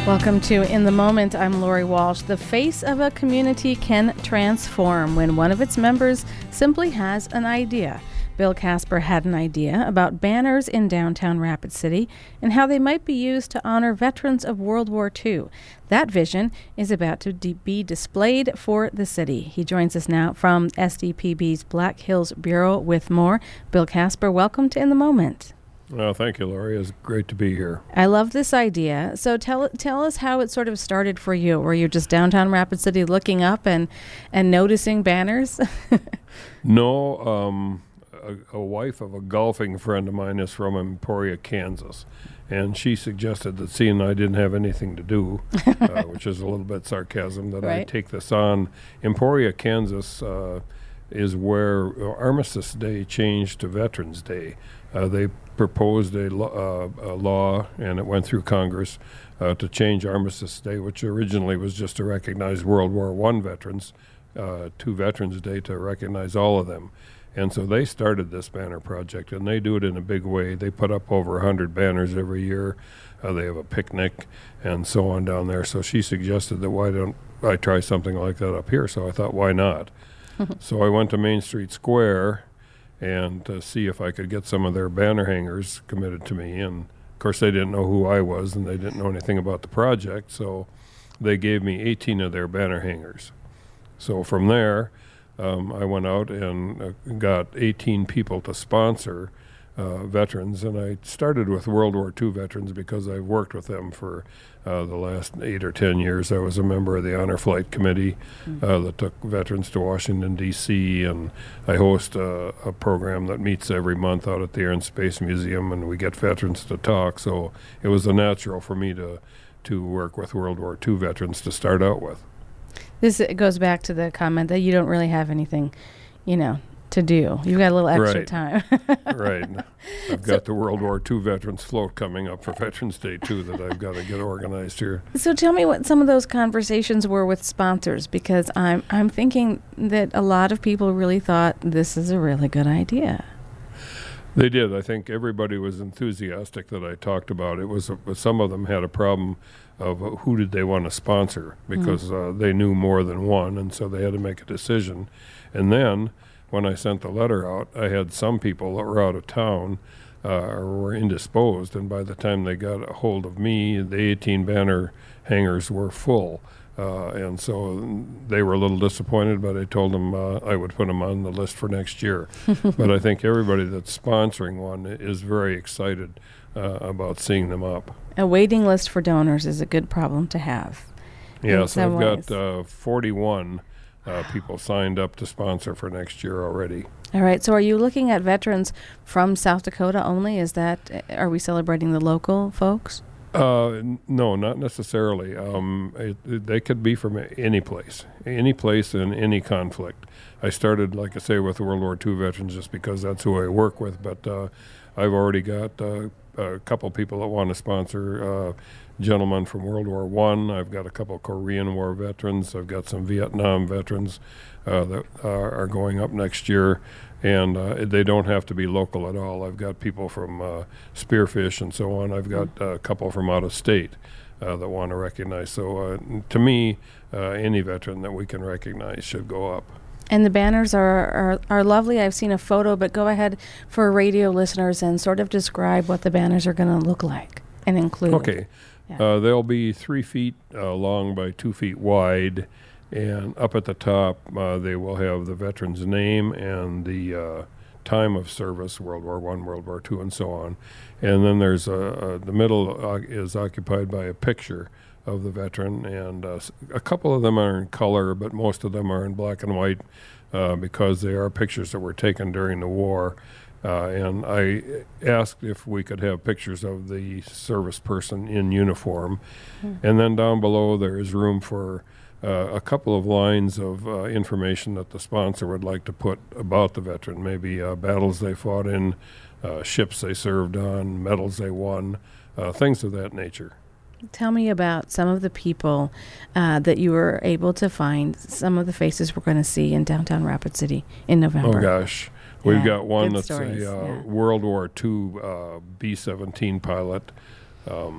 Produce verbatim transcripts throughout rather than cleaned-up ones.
Welcome to In the Moment. I'm Lori Walsh. The face of a community can transform when one of its members simply has an idea. Bill Casper had an idea about banners in downtown Rapid City and how they might be used to honor veterans of World War Two. That vision is about to de- be displayed for the city. He joins us now from S D P B's Black Hills Bureau with more. Bill Casper, welcome to In the Moment. Well, thank you, Lori. It's great to be here. I love this idea. So tell tell us how it sort of started for you. Were you just downtown Rapid City looking up and, and noticing banners? No, um, a, a wife of a golfing friend of mine is from Emporia, Kansas, and she suggested that seeing I didn't have anything to do, uh, which is a little bit sarcasm, that Right. I take this on. Emporia, Kansas uh, is where Armistice Day changed to Veterans Day. Uh, they proposed a, lo- uh, a law, and it went through Congress, uh, to change Armistice Day, which originally was just to recognize World War One veterans, uh, to Veterans Day to recognize all of them. And so they started this banner project, and they do it in a big way. They put up over one hundred banners every year. Uh, they have a picnic and so on down there. So she suggested that why don't I try something like that up here? So I thought, why not? So I went to Main Street Square and to see if I could get some of their banner hangers committed to me. And of course they didn't know who I was, and they didn't know anything about the project, so they gave me eighteen of their banner hangers. So from there, um, I went out and uh, got eighteen people to sponsor uh, veterans, and I started with World War Two veterans because I've worked with them for uh, the last eight or ten years. I was a member of the Honor Flight Committee uh, that took veterans to Washington, D C, and I host a, a program that meets every month out at the Air and Space Museum, and we get veterans to talk. So it was a natural for me to, to work with World War Two veterans to start out with. This it goes back to the comment that you don't really have anything, you know, to do. You've got a little extra Right. time. Right. I've got the World War Two Veterans Float coming up for Veterans Day, too, that I've got to get organized here. So tell me what some of those conversations were with sponsors, because I'm I'm thinking that a lot of people really thought this is a really good idea. They did. I think everybody was enthusiastic that I talked about. It was a, some of them had a problem of uh, who did they want to sponsor, because mm. uh, they knew more than one, and so they had to make a decision. And then when I sent the letter out, I had some people that were out of town uh, or were indisposed, and by the time they got a hold of me, the eighteen banner hangers were full. Uh, and so they were a little disappointed, but I told them uh, I would put them on the list for next year. But I think everybody that's sponsoring one is very excited uh, about seeing them up. A waiting list for donors is a good problem to have. Yeah, so I've got uh, forty-one uh, people signed up to sponsor for next year already. All right, so are you looking at veterans from South Dakota only? Is that, are we celebrating the local folks? Uh, n- no, not necessarily. Um, it, it, they could be from any place, any place in any conflict. I started, like I say, with World War Two veterans just because that's who I work with, but uh, I've already got uh, a couple people that want to sponsor uh, gentlemen from World War One. I've got a couple Korean War veterans. I've got some Vietnam veterans uh, that uh, are going up next year. And uh, they don't have to be local at all. I've got people from uh, Spearfish and so on. I've got uh, a couple from out of state uh, that want to recognize. So uh, to me, uh, any veteran that we can recognize should go up. And the banners are, are, are lovely. I've seen a photo, but go ahead for radio listeners and sort of describe what the banners are going to look like and include. Okay. Yeah. Uh, they'll be three feet uh, long by two feet wide. And up at the top, uh, they will have the veteran's name and the uh, time of service, World War One, World War Two, and so on. And then there's a, a the middle uh, is occupied by a picture of the veteran, and uh, a couple of them are in color, but most of them are in black and white uh, because they are pictures that were taken during the war. Uh, and I asked if we could have pictures of the service person in uniform. Mm. And then down below there is room for Uh, a couple of lines of uh, information that the sponsor would like to put about the veteran, maybe uh, battles they fought in, uh, ships they served on, medals they won, uh, things of that nature. Tell me about some of the people uh, that you were able to find, some of the faces we're going to see in downtown Rapid City in November. Oh, gosh. We've yeah, got one that's stories, a uh, yeah. World War Two uh, B seventeen pilot. Um,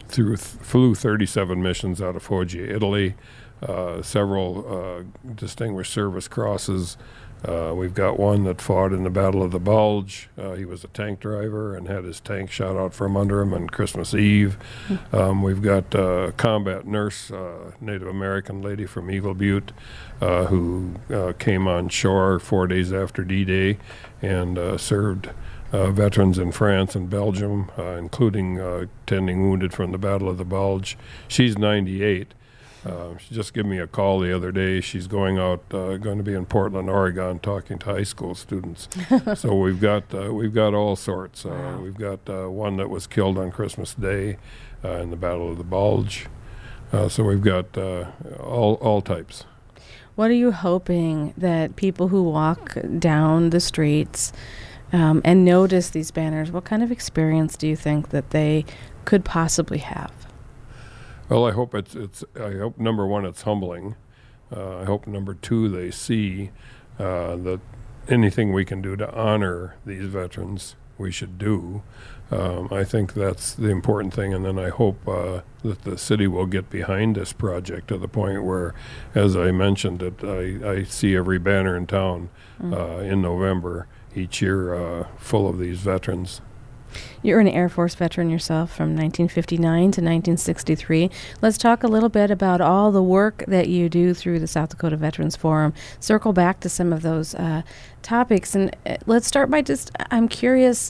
through th- flew thirty-seven missions out of Foggia, Italy, uh, several uh, Distinguished Service Crosses. Uh, we've got one that fought in the Battle of the Bulge. Uh, he was a tank driver and had his tank shot out from under him on Christmas Eve. Um, we've got uh, a combat nurse, uh, Native American lady from Eagle Butte, uh, who uh, came on shore four days after D-Day and uh, served uh, veterans in France and Belgium, uh, including uh, tending wounded from the Battle of the Bulge. She's ninety-eight. Uh, she just gave me a call the other day. She's going out, uh, going to be in Portland, Oregon, talking to high school students. So we've got uh, we've got all sorts. Uh, Wow. We've got uh, one that was killed on Christmas Day uh, in the Battle of the Bulge. Uh, so we've got uh, all all types. What are you hoping that people who walk down the streets um, and notice these banners, what kind of experience do you think that they could possibly have? Well, I hope it's it's. I hope number one, it's humbling. Uh, I hope number two, they see uh, that anything we can do to honor these veterans, we should do. Um, I think that's the important thing, and then I hope uh, that the city will get behind this project to the point where, as I mentioned, it I, I see every banner in town Mm. uh, in November each year uh, full of these veterans. You're an Air Force veteran yourself from nineteen fifty-nine to nineteen sixty-three. Let's talk a little bit about all the work that you do through the South Dakota Veterans Forum. Circle back to some of those uh, topics. And uh, let's start by just, I'm curious,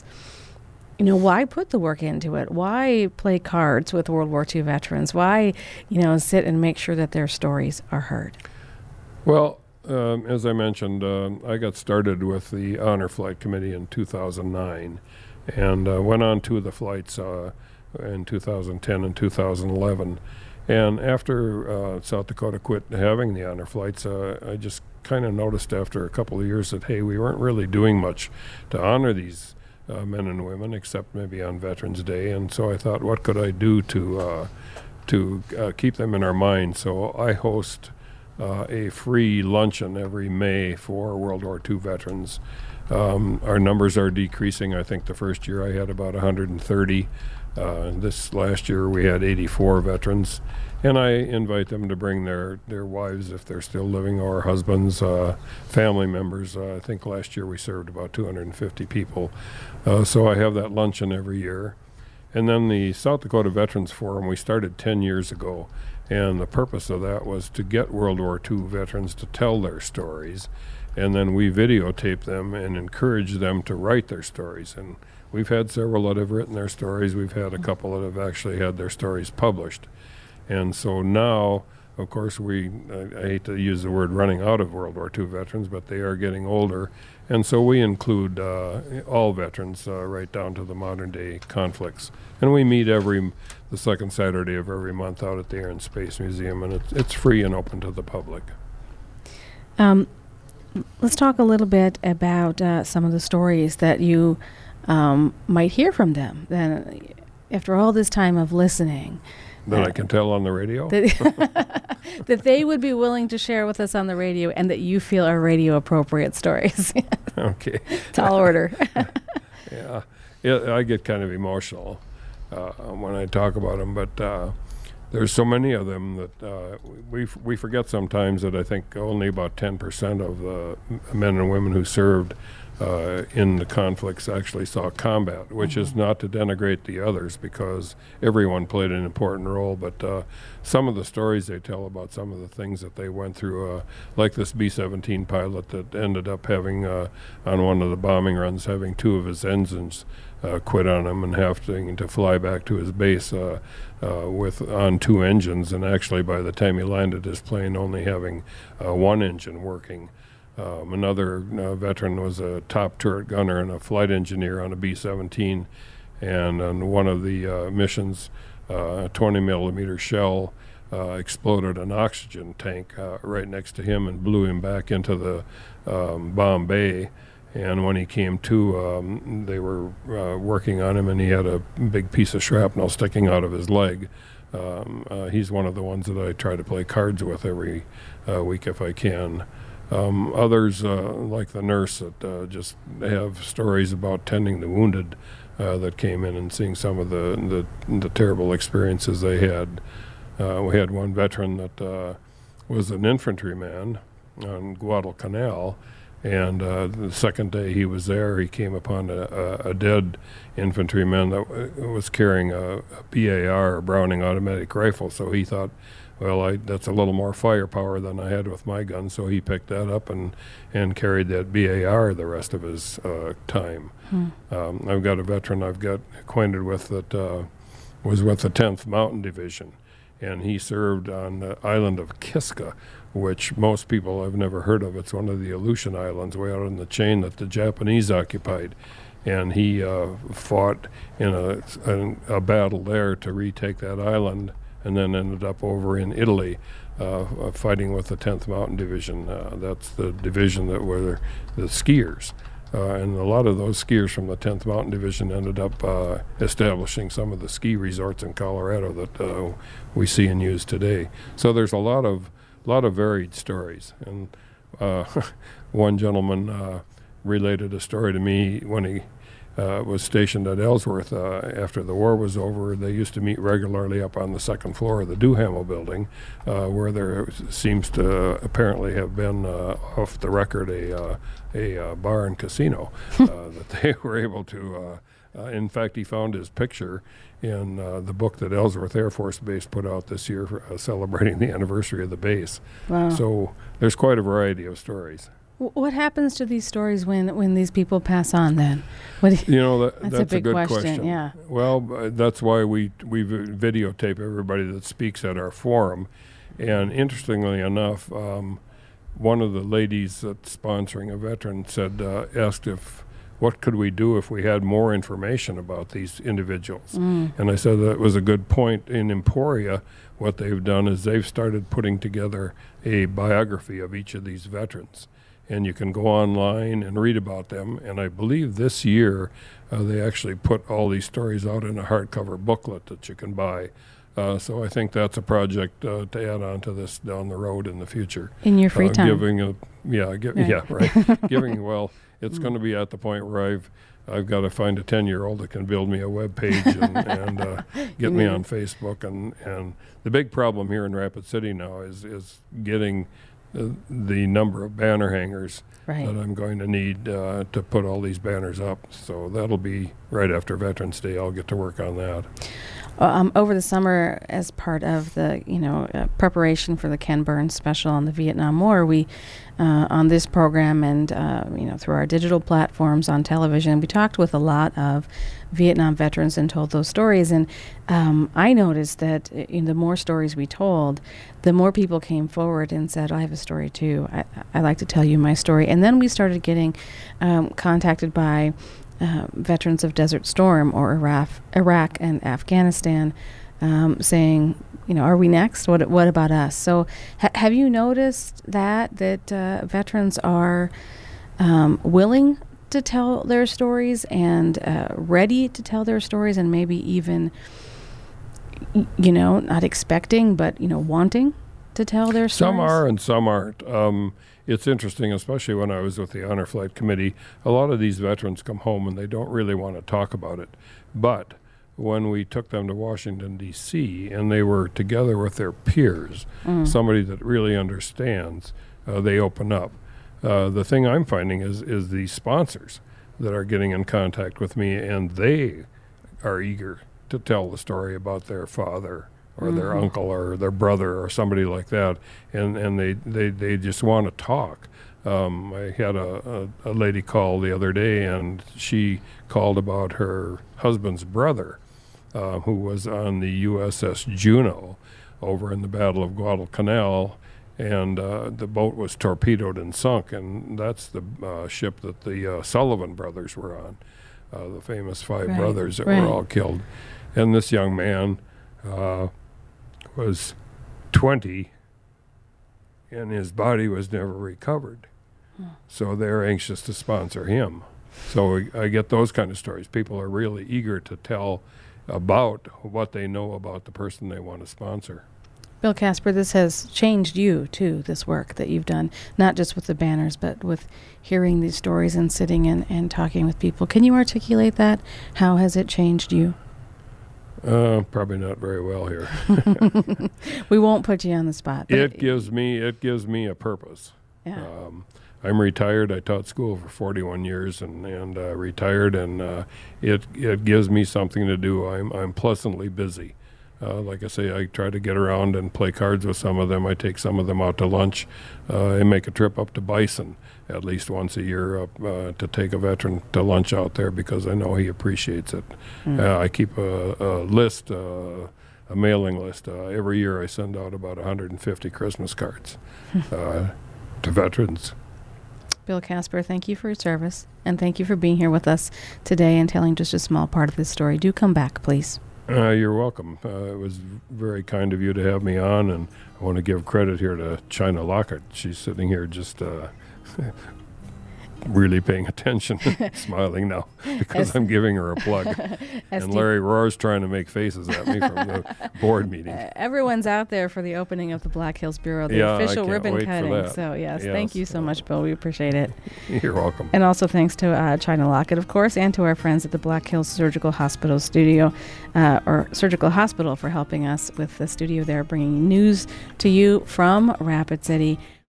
you know, why put the work into it? Why play cards with World War Two veterans? Why, you know, sit and make sure that their stories are heard? Well, um, as I mentioned, uh, I got started with the Honor Flight Committee in two thousand nine. And uh, went on to the flights uh, in two thousand ten and two thousand eleven. And after uh, South Dakota quit having the honor flights, uh, I just kind of noticed after a couple of years that, hey, we weren't really doing much to honor these uh, men and women, except maybe on Veterans Day. And so I thought, what could I do to, uh, to uh, keep them in our mind? So I host uh, a free luncheon every May for World War Two veterans. Um, our numbers are decreasing. I think the first year I had about one hundred thirty. Uh, this last year we had eighty-four veterans. And I invite them to bring their, their wives if they're still living, or husbands, uh, family members. Uh, I think last year we served about two hundred fifty people. Uh, so I have that luncheon every year. And then the South Dakota Veterans Forum, we started ten years ago. And the purpose of that was to get World War Two veterans to tell their stories. And then we videotape them and encourage them to write their stories. And we've had several that have written their stories. We've had a couple that have actually had their stories published. And so now, of course, we, I, I hate to use the word running out of World War Two veterans, but they are getting older. And so we include uh, all veterans uh, right down to the modern day conflicts. And we meet every, the second Saturday of every month out at the Air and Space Museum, and it's, it's free and open to the public. Um, let's talk a little bit about uh, some of the stories that you um, might hear from them. Then, after all this time of listening, That uh, I can tell on the radio? that, that they would be willing to share with us on the radio, and that you feel are radio appropriate stories. Okay. Tall order. Yeah, yeah, I get kind of emotional uh, when I talk about them, but uh, there's so many of them that uh, we f- we forget sometimes that I think only about ten percent of the m- men and women who served uh, in the conflicts actually saw combat, which mm-hmm. is not to denigrate the others, because everyone played an important role, but uh, some of the stories they tell about some of the things that they went through, uh, like this B seventeen pilot that ended up having, uh, on one of the bombing runs, having two of his engines uh, quit on him and having to fly back to his base uh, uh, with on two engines, and actually by the time he landed his plane only having uh, one engine working. Um, another uh, veteran was a top turret gunner and a flight engineer on a B seventeen, and on one of the uh, missions, uh, a twenty millimeter shell uh, exploded an oxygen tank uh, right next to him and blew him back into the um, bomb bay. And when he came to, um, they were uh, working on him, and he had a big piece of shrapnel sticking out of his leg. Um, uh, he's one of the ones that I try to play cards with every uh, week if I can. Um, others, uh, like the nurse, that uh, just have stories about tending the wounded. uh, that came in and seeing some of the, the, the terrible experiences they had. Uh, we had one veteran that uh, was an infantryman on Guadalcanal, and uh, the second day he was there, he came upon a, a, a dead infantryman that w- was carrying a, a B A R, a Browning automatic rifle. So he thought, well, I, that's a little more firepower than I had with my gun. So he picked that up and, and carried that B A R the rest of his uh, time. Hmm. Um, I've got a veteran I've got acquainted with that uh, was with the tenth Mountain Division, and he served on the island of Kiska, which most people have never heard of. It's one of the Aleutian Islands way out in the chain that the Japanese occupied. And he uh, fought in a, a, a battle there to retake that island, and then ended up over in Italy uh, fighting with the tenth Mountain Division. Uh, that's the division that were the skiers. Uh, and a lot of those skiers from the tenth Mountain Division ended up uh, establishing some of the ski resorts in Colorado that uh, we see and use today. So there's a lot of lot of varied stories. And uh, one gentleman uh, related a story to me when he uh, was stationed at Ellsworth uh, after the war was over. They used to meet regularly up on the second floor of the Duhamel building, uh, where there seems to apparently have been, uh, off the record, a, uh, a uh, bar and casino uh, that they were able to, uh, uh, in fact, he found his picture in uh, the book that Ellsworth Air Force Base put out this year for, uh, celebrating the anniversary of the base. Wow. So there's quite a variety of stories. What happens to these stories when, when these people pass on then? What you know, that, that's, that's a big a good question, question. Yeah. Well, uh, that's why we, we videotape everybody that speaks at our forum. And interestingly enough, um, one of the ladies that's sponsoring a veteran said, uh, asked if, what could we do if we had more information about these individuals? Mm. And I said that was a good point. In Emporia, what they've done is they've started putting together a biography of each of these veterans. And you can go online and read about them. And I believe this year uh, they actually put all these stories out in a hardcover booklet that you can buy. Uh, so I think that's a project uh, to add on to this down the road in the future. In your free uh, time. Giving a, yeah, gi- right. yeah, right. Giving, well, it's mm. going to be at the point where I've I've got to find a ten-year-old that can build me a web page and, and uh, get me on Facebook. And, and the big problem here in Rapid City now is, is getting Uh, the number of banner hangers right. that I'm going to need uh, to put all these banners up. So that'll be right after Veterans Day. I'll get to work on that. Um, over the summer, as part of the you know uh, preparation for the Ken Burns special on the Vietnam War, we uh, on this program and uh, you know through our digital platforms on television, we talked with a lot of Vietnam veterans and told those stories. And um, I noticed that in the more stories we told, the more people came forward and said, "I have a story too. I, I like to tell you my story." And then we started getting um, contacted by Uh, veterans of Desert Storm or Iraq, Iraq and Afghanistan, um, saying, you know, are we next? What What about us? So, ha- have you noticed that that uh, veterans are um, willing to tell their stories and uh, ready to tell their stories, and maybe even, y- you know, not expecting, but you know, wanting to tell their stories? Some are and some aren't. Um, It's interesting, especially when I was with the Honor Flight Committee, a lot of these veterans come home and they don't really want to talk about it. But when we took them to Washington, D C, and they were together with their peers, mm. somebody that really understands, uh, they open up. Uh, the thing I'm finding is, is the sponsors that are getting in contact with me, and they are eager to tell the story about their father or mm-hmm. their uncle or their brother or somebody like that, and, and they, they, they just want to talk. Um, I had a, a, a lady call the other day, and she called about her husband's brother, uh, who was on the U S S Juno over in the Battle of Guadalcanal, and uh, the boat was torpedoed and sunk, and that's the uh, ship that the uh, Sullivan brothers were on, uh, the famous five right. brothers that right. were all killed. And this young man uh, was twenty, and his body was never recovered. Hmm. So they're anxious to sponsor him. So I get those kind of stories. People are really eager to tell about what they know about the person they want to sponsor. Bill Casper, this has changed you, too, this work that you've done, not just with the banners, but with hearing these stories and sitting and, and talking with people. Can you articulate that? How has it changed you? Uh, probably not very well here. We won't put you on the spot. It, it gives me it gives me a purpose. Yeah. Um, I'm retired. I taught school for forty-one years and and uh, retired, and uh, it it gives me something to do. I'm I'm pleasantly busy. Uh, like I say, I try to get around and play cards with some of them. I take some of them out to lunch. Uh, and make a trip up to Bison at least once a year up, uh, to take a veteran to lunch out there because I know he appreciates it. Mm. Uh, I keep a, a list, uh, a mailing list. Uh, every year I send out about one hundred fifty Christmas cards uh, to veterans. Bill Casper, thank you for your service, and thank you for being here with us today and telling just a small part of this story. Do come back, please. Uh, you're welcome. Uh, it was very kind of you to have me on, and I want to give credit here to China Lockett. She's sitting here just uh, really paying attention, smiling now because As I'm giving her a plug. And Larry Rohr's trying to make faces at me from the board meeting. Uh, everyone's out there for the opening of the Black Hills Bureau, the yeah, official I can't ribbon wait cutting. For that. So, yes, yes, thank you so uh, much, Bill. We appreciate it. You're welcome. And also thanks to uh, China Lockett, of course, and to our friends at the Black Hills Surgical Hospital Studio, uh, or Surgical Hospital, for helping us with the studio there, bringing news to you from Rapid City.